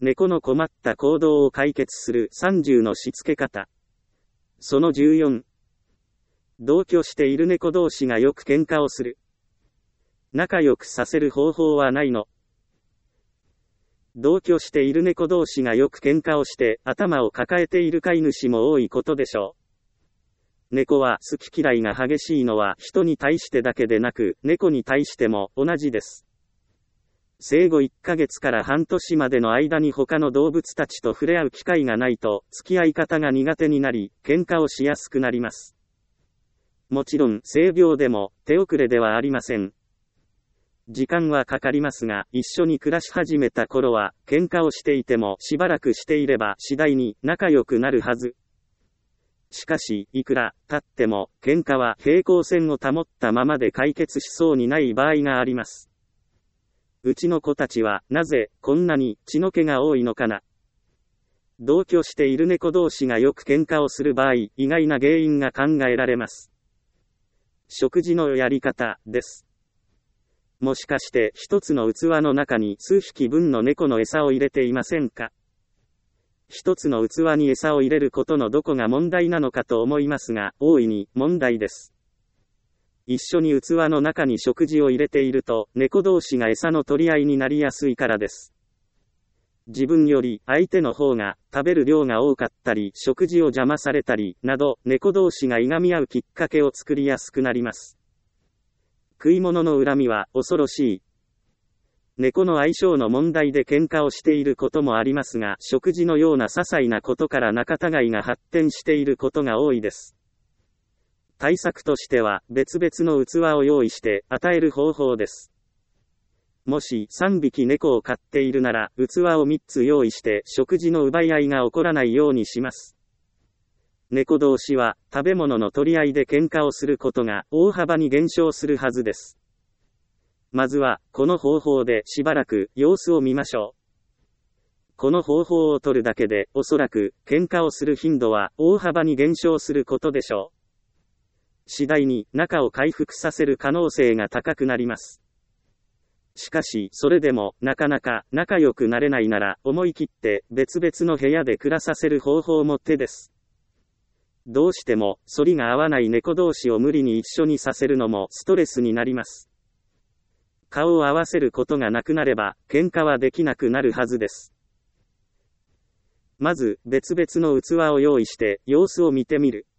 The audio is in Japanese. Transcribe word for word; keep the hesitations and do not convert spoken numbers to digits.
猫の困った行動を解決するさんじゅうのしつけ方。そのじゅうよん。同居している猫同士がよく喧嘩をする。仲良くさせる方法はないの？同居している猫同士がよく喧嘩をして頭を抱えている飼い主も多いことでしょう。猫は好き嫌いが激しいのは人に対してだけでなく、猫に対しても同じです。生後いっかげつから半年までの間に他の動物たちと触れ合う機会がないと、付き合い方が苦手になり、喧嘩をしやすくなります。もちろん、性病でも手遅れではありません。時間はかかりますが、一緒に暮らし始めた頃は、喧嘩をしていてもしばらくしていれば次第に仲良くなるはず。しかし、いくら経っても、喧嘩は平行線を保ったままで解決しそうにない場合があります。うちの子たちは、なぜ、こんなに血の気が多いのかな。同居している猫同士がよく喧嘩をする場合、意外な原因が考えられます。食事のやり方です。もしかして一つの器の中に数匹分の猫の餌を入れていませんか？一つの器に餌を入れることのどこが問題なのかと思いますが、大いに問題です。一緒に器の中に食事を入れていると、猫同士が餌の取り合いになりやすいからです。自分より相手の方が食べる量が多かったり、食事を邪魔されたり、など、猫同士がいがみ合うきっかけを作りやすくなります。食い物の恨みは恐ろしい。猫の相性の問題で喧嘩をしていることもありますが、食事のような些細なことから仲違いが発展していることが多いです。対策としては、別々の器を用意して与える方法です。もしさんびき猫を飼っているなら、器をみっつ用意して食事の奪い合いが起こらないようにします。猫同士は食べ物の取り合いで喧嘩をすることが大幅に減少するはずです。まずは、この方法でしばらく様子を見ましょう。この方法を取るだけで、おそらく喧嘩をする頻度は大幅に減少することでしょう。次第に仲を回復させる可能性が高くなります。しかし、それでもなかなか仲良くなれないなら、思い切って別々の部屋で暮らさせる方法も手です。どうしても、反りが合わない猫同士を無理に一緒にさせるのもストレスになります。顔を合わせることがなくなれば、喧嘩はできなくなるはずです。まず、別々の器を用意して、様子を見てみる。